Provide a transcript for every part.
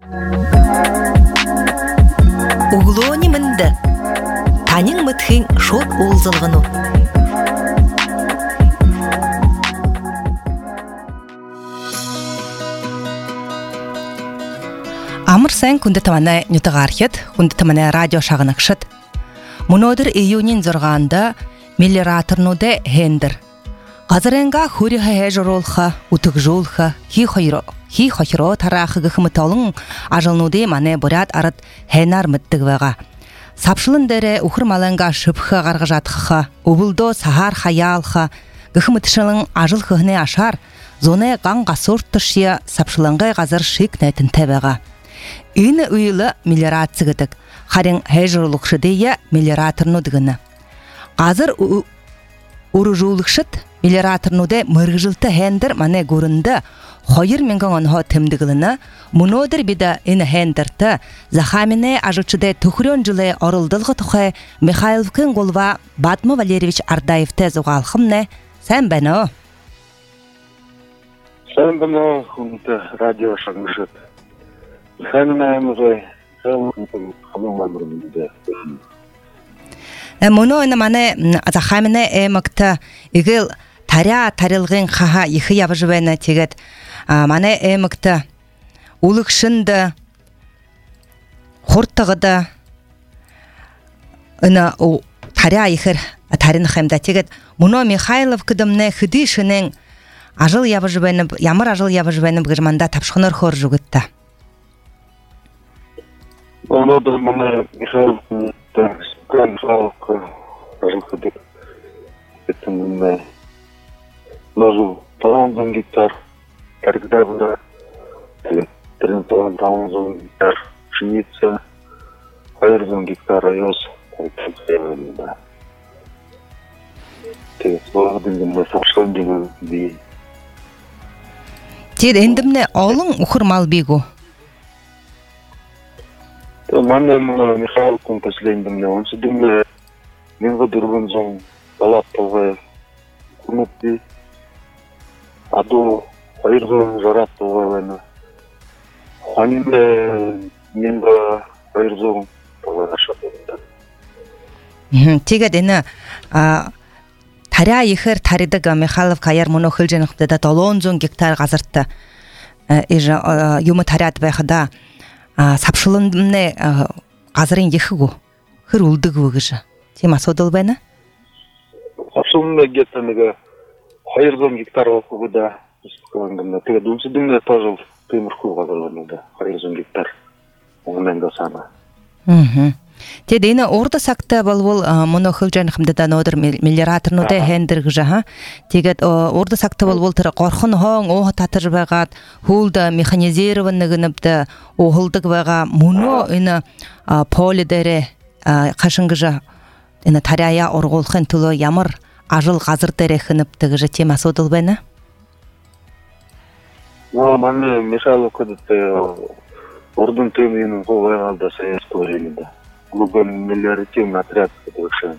Углони мынды. Танин мытхин шот улзылғыну. Амыр сайын күнді таманы нютығархет, күнді таманы радио шағынықшыт. Мұнодыр июнин зұрғанда меллираторнуде хендір. Қазырынға хури хай жоролха, утық жолха, хи хойро тарахы гыхмыталың ажылнуде мане бурят арыт хенар мыттығвеға. Сапшылын дәрі ұхыр маланға шыпхы ғарғыжатқыға, ұбылдо сахар хаялха, гыхмытшылың ажыл хыхне ашар, зоне ғанға сорттышия сапшылыңға ғазыр шик нәтін тәбеға. Үйіні үйілі меллирацигідік, харин хейжырлықшыдея меллираторнудығыны. Қазыр уружулықшыд меллираторнуде мырғыжылты хендір мане көрінді, хойыр менгің онға тімдігіліні, мұнодыр биді іні хендірті, захамине ажықчыде түхрен жылы орылдылғы тұхы Михайловкін қолва Батмы Валерьевич Ардаевті зуғалқымне, сән бәні? Сән бәні, құнты радио шағыншыд. Мұны ойны маны захамине әмікті игіл таря тарилғын қаға ехі ябыжывайны тегет маны әмікті улықшынды құрттығыды таря ехір тарин қаймда тегет мұны Михайлов күдімні хүдішінің ажыл ябыжывайны, ямыр ажыл ябыжывайны бұғырманда тапшықыныр қор жүгітті. Онда мана Михайловка разыходит. Это мне нажил талантом гитар, когда было 13 гитар, пшеница, фаерзон гитар, айос, да. Ты благодарен за сообщение ди. Тед эндимне олың ухыр мал бегу. Мана Михайловкун последним он сидим мен выдырван зон балаттовая кунупи аду айрзон жараттовая ханиле менга айрзон талашатында. Тегет эне таря ихер таридыга Михайловка яр мұны хылженықпды да 10 гектар ғазыртты юмы тарят байқыда сапшылынымне қазырын ехігу, хыр улдығы өгіжі. Тема содыл бәні? Сапшылынымне геттенеге хайырзон гектар оқуғыда үстікіліңгімне. Теге дүмсідіңне тажыл темірқу ғазырланылды. Хайырзон гектар. Оғынан да сана. Тедейні орды сақты бұл мұны хылжанықымды да нодыр меллираторнуды хендіргіжі. Тегет орды сақты бұл түрі қорқын хоң, оғы татыр бағат, хулды механизированныгыныбды оғылдық баға мұны үні полидері қашыңгіжі таряя орғылқын түлі ямыр ажыл ғазырдері қыныптығыжы тема содыл бәні? Маны Михайловкады ордың төменің қолғай алда саясты временде. Глубокий мелиоративный отряд Кудукшен.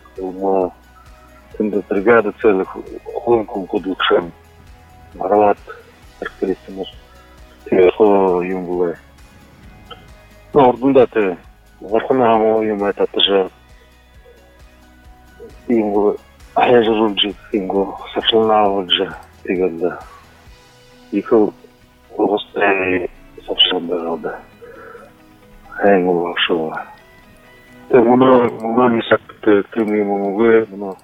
Бригада целых Хонконг Кудукшен. Марват, Аркелистимус. Телехо юм было. Ну, ордында ты. Вархана юм это тоже. Им было. А я же рубжик. Им было. Сапшалнавал же. Тигадда. Ихал. Логострей. Сапшалнавал да. Хэнг было шоу. Мұна не сәкті түмеймі мұғы, мұна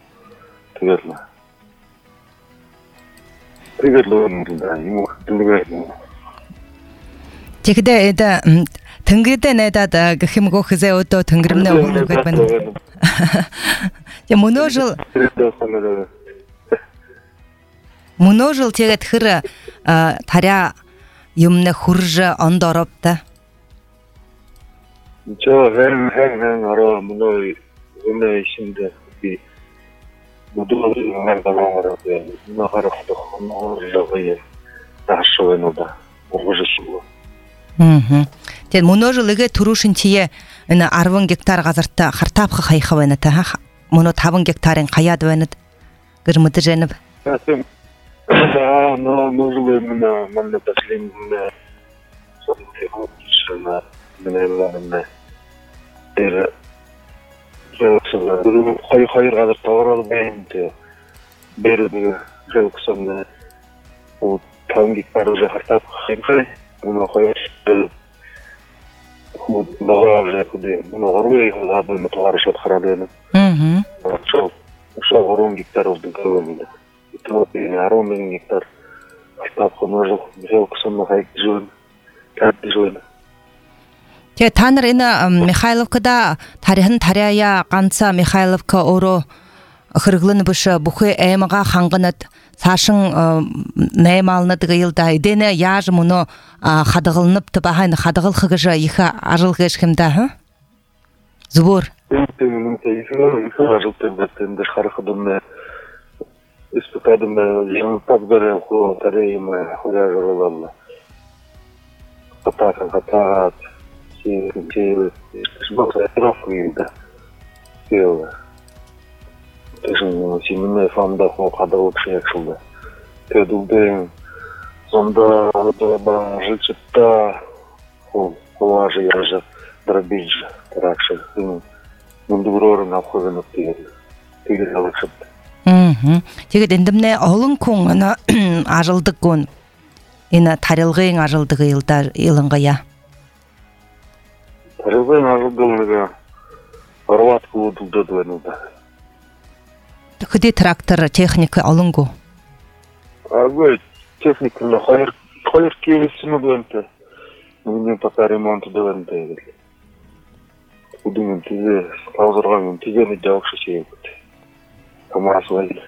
Тігерлі өмірді, ему түмеймі. Тегді әді, түнгірден әдады, ғымғы қызы өті түнгірімні оғылы көтмені. Мұны жыл тегет хыры таря юмны хұржы ондорыпты. Ничего, хэн ара мной умная ищинде и буду мен баламара на харахто новые нашего нуда уржышылы. Тен мұножылығы турушынтие үні 10 гектар ғазыртта қартапқы қайқывайны та мұны 5 гектарын қаядывайны ғырмыды жәніп. Но нужно именно последнее Menellerinde der Joksunlar hayır kadar tavır beğendi. Berdi Joksunlar o tangi karıcı hatta hayır bunu hayır bu doğru kudu bunu oraya kadar mutlarışat kharadeyle. Şu orun gittar oldu kavimde. Topi yarım bin gittar. Kitap konuşup Joksunlar hayır жөн. Те таныр эне Михайловкада тарихын тарая ганца Михайловка оро хырглын бышы бухы эмага хангынат сашын наймалны дыгылда идене яж муно хадыгылнып тыбахайн хадыгыл хыгыжа иха ажыл гешкимда ха Зубур Хатагат Шбока трофида. Села. Тежин симне фамда хадалык шекшылды. Тедулден сонда ба жичта колажы яжы дробидж таракшы. Мундурор нахозын өттеген. Тегер алышыпты. Тегет эндимне олын коңына ажылдык кон. Ина тарилгың ажылдыгы илыңгая. Тарилгың ажылдыгы Хорват клубуда дуэнуда. Кыды трактор техника алынгу? Агой техника на хайр келесini дуэнте. Бүгүн пока ремонт дуэнте. Бүгүн тизе казырган тизени жакшы чейбит. Камас вайли.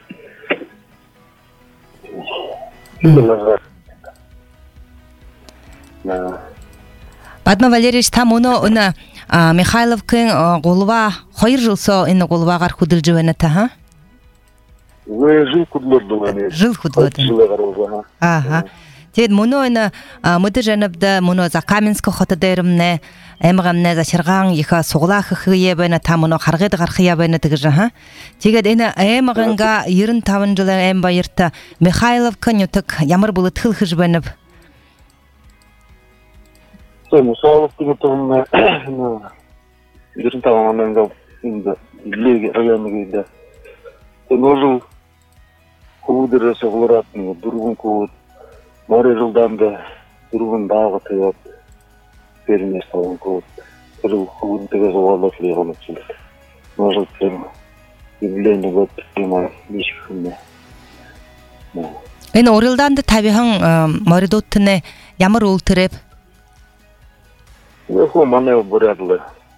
Бадма Валерьевич там оно Михайловкын голова хайыр жылсо эне головагар худыл жебенете ха? Жыл худлорду. Жыл худлорду. Ага. Тед муно эне мыды жаныбда муно за Каменск хотадерымне эмгамне за Шырган иха соглах хыебене там оно харгыды гархыябене тигижа ха? Тегет эне эмганга 25 жылы эм байырта Михайловка нютык ямар булы тыл хыжбенеп Мусаловтың тұғынна жүрін тағаманнан қап енді илеге районығыйда. Ножыл көудірі соғылыратын дұрғын көуд. Мары жылданда дұрғын дағы тыйап беріне салын көуд. Жыл көуд тігі жоғалда філеғаны түсілді. Ножыл тігі евлені көт тігі ешкімне. Эне орылданды табихан маридоттыны ямар олтырып? Веху манев бурядлы.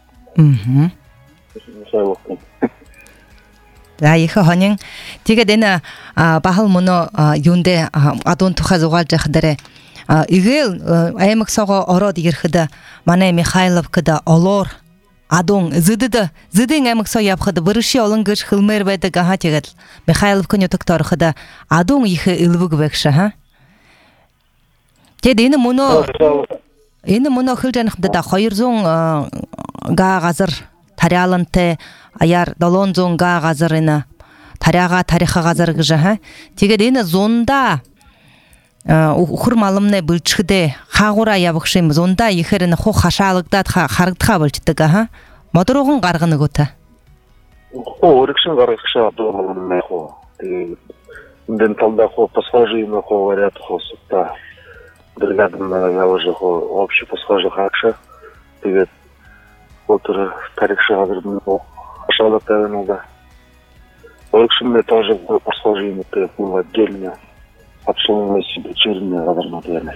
Михайловкын. Да, иха ханин. Тиге дена бахал муно юнде адон туха зугал жахдары. Игел аймаксага ара дигерхида мане Михайловкада олор адон зыдын аймакса япхыды бырышы олын гыш хылмер байды гаха тегел. Михайловкын ютуктархыда адон ихы илвуг векша, ха? Теде Эне муно хылжаныкда да хайырзон га газыр таряланты аяр долонзон га газыр эне таряга тарихы газыр гыжа ха теге эне зонда ухурмалымны былчыды хагура ябыкшым зонда ихерене хо хашалыкда харыктха былчыды га модорогун гаргыны гота орыкшын гарыкша долонны хо ден талда хо пассажиры хо варят хо сутта бригадамда я уже общий пассажир акша тэгээд отыр тарихшы газырдын ашалып тавынылда. Орыкшынны тоже пассажиры было отдельно обслуживание себе черные газырны вернет.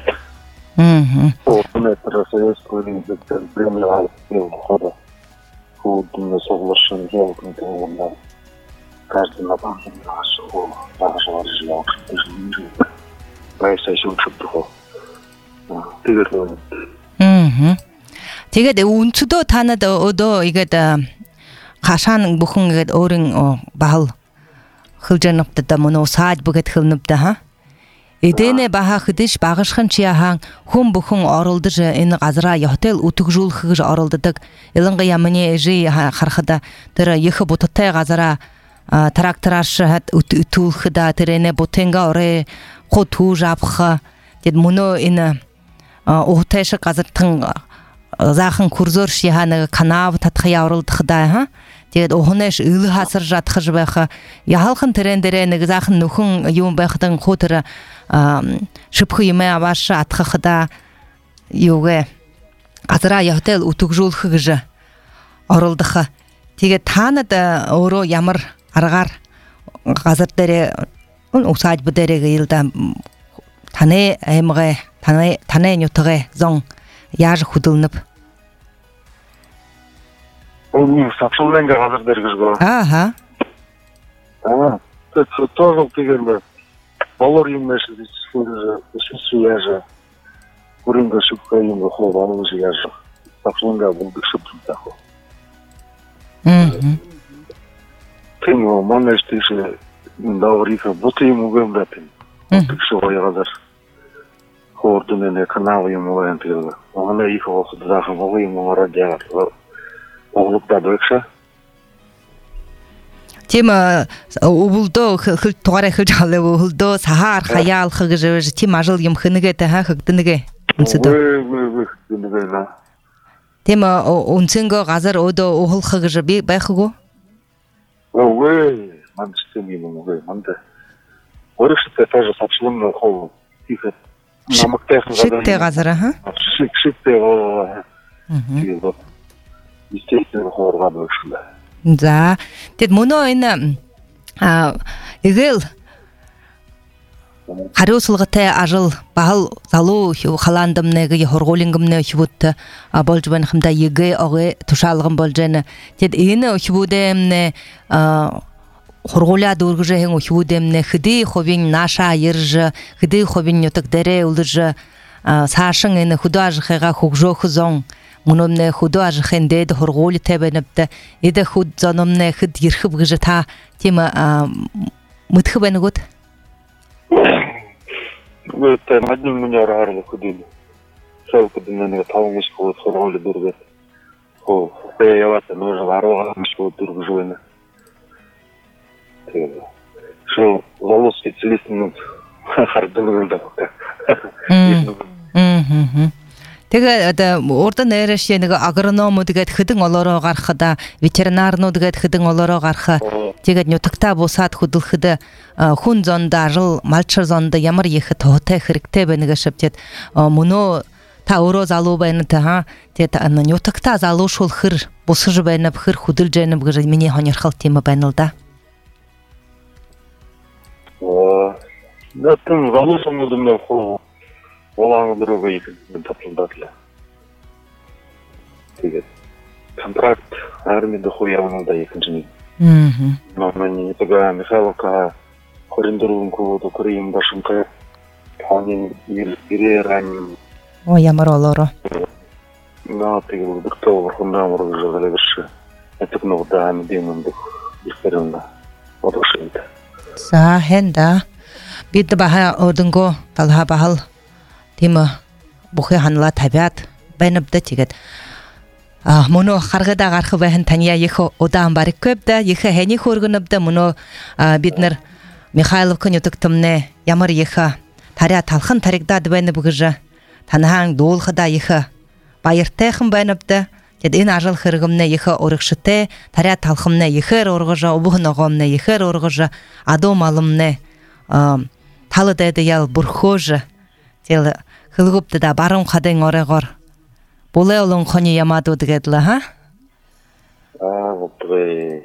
Это советскую времена хода. Ходно соглашен делом на каждый на банке нашел нашего жилья. Поэтому еще что-то теге унчудо танада одо игеда хашан бухунгет орин бахал хылжаныкта моно сааж бүгет хылныпта ха эдене баха хыдыш багышхан чияхан хум бухун орулды же эне газра хотел утугжул хыгыж орулдыдык элынга ямыне эжи хархада тера ехы ботаттай газара трактораш утулхыда терене ботенга оре хоту жапха дед моно эне Охтайшы қазыртың захын курзор шиханы канав татхы яурылдықда, ха? Тэгээд оғынеш үлі хасыр жатқы жыбайқы, яғалқын түрендері нэг захын нүхін юн байқыдың қотыры шыпқы емей абашы атқықыда юге азыра яқтел утук жолқы ғыжы орылдықы. Тэгээд таныды оро ямыр арғар ғазыр дәрі усадьбы дәрі ғылда таны әміғі, таны нютығы зоң яжы худылынып. Он сапшылденге қазір дәргізгі. Аха. Тоже дегенде балар емеші яжы. Көрінгі шыпқа емгі қол анығы яжы. Сапшылденге бұлдық шыптың тақы. Теңі маңа іштейші дауырыйқа бұты емі көмдәпін. Бұлдықшы ғой қазір. Қордымене каналы емі ғойын тегілі. Оғына екі оқыды дақым оғы емі радиағатығы. Оғылықта дөрекші. Тема убулдо туғары хылжалы ұғылдо сахар хаял хығыжы тема ажыл емхыныге тәға хықтыныге. Тема үнсінгі ғазыр оды оғыл хығыжы байқығы? Манды істемеймін, манды. Өрікшітті тәжі сапшылымның қолы. Шитте ғазыр, аха? Шитте ғазыр. Естественно, хорға бөкшілі. Да. Дед, мұны ойны үгіл қару сұлғыты ажыл бағыл залу қаландымнығы хорғолингімні үшібутты болжыбын қымда егі оғы тұшалығым болжаны. Дед, үйіні үшібудемні хорғоля дұрғыжы хен үшібудемні хыды хобин наша айыржы, хыды хобин нөтік дәрі ұлыжы сашың үйіні худу ажықыға хуқжо хызоң. Мұнымны худу ажықынды еді хорғолі тәбәніпті, еді худ зонымны худ ерхіп ғыжы та тема мұтқы бәні ғыд? Өтті мәдім мұны ары худылы. Сәл күдімнен тауыңыз қылып хорғолі дұрғы. Ол бәйяваты нөжіл арылғанымыз қылып дұрғы жойны. Шыл залу специалистінің қардылы ғылды. Теге ордан әрішенігі агрономы дегет хыдың олары ғарқыда, ветеринарны дегет хыдың олары ғарқы, дегет нөтікта босат худыл хыды хун зонда, жыл малчыр зонда ямыр ехі тоғытай хірікте бәнігі шыптет. Мұны та оро залу бәніті, нөтікта залу шол хыр, босыжы бәніп, хыр худыл жәніп ғыры мене хонер қал темі бәнілда. Нәттің залу соңыдымда қол олаңы дұрығы екін тапылдатылы. Тегет, контракт армияда қойауынылда екіншіне. Мамани тіға Михайловқа қорындыруын көуді көрейін башынқы қанен ере ранен. О, ямыр олары. На, тегел бұқтау бұрқында мұрғы жағылы бірші. Әтік нұғда әмедеміндік біркерінде. Одықшы еді. Са, хенда. Бидді баға ордыңғы талға бағыл. Тема бұқы ханла табиат бәніпді тегет. Мұны қарғыда қарқы бәхін тания ехі одан барық көпді, ехі әне көргініпді. Мұны биднір Михайловқа нөтіктімне ямыр ехі тария талқын тарикдады бәні бұғыжы. Танаң долғыда ехі байыртайқын бәніпді. Ден ажыл қырғымны ехі орықшыты, тария талқымны ехір орғыжы, обығын оғымны ехір орғыжы, адом алымны талы дәді ял бұрхожы. Дел хылғыпты да барым қадың орығыр. Болай олың қоны ямады дегеділі, ха? Бұлтығы.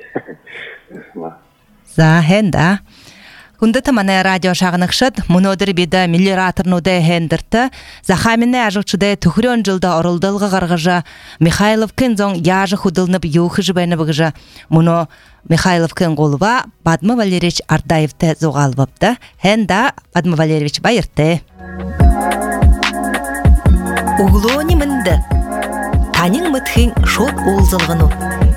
За, хенда. Күнді таманы радио шағынықшыд, мұнодыр беді миллираторнуды хендірті, захаміне ажықчыды түхірен жылда орылдылғы ғарғыжа, Михайлов кін зоң яжы худылынып еуқыжы бәні бұғыжа, мұны Михайлов кін қолыва Бадмы Валерьевич Ардаевті зоғалбыпты. Хенда Бадмы Валерьевич байырты. Углони мінді. Танин мұтхин шот олзылғыну.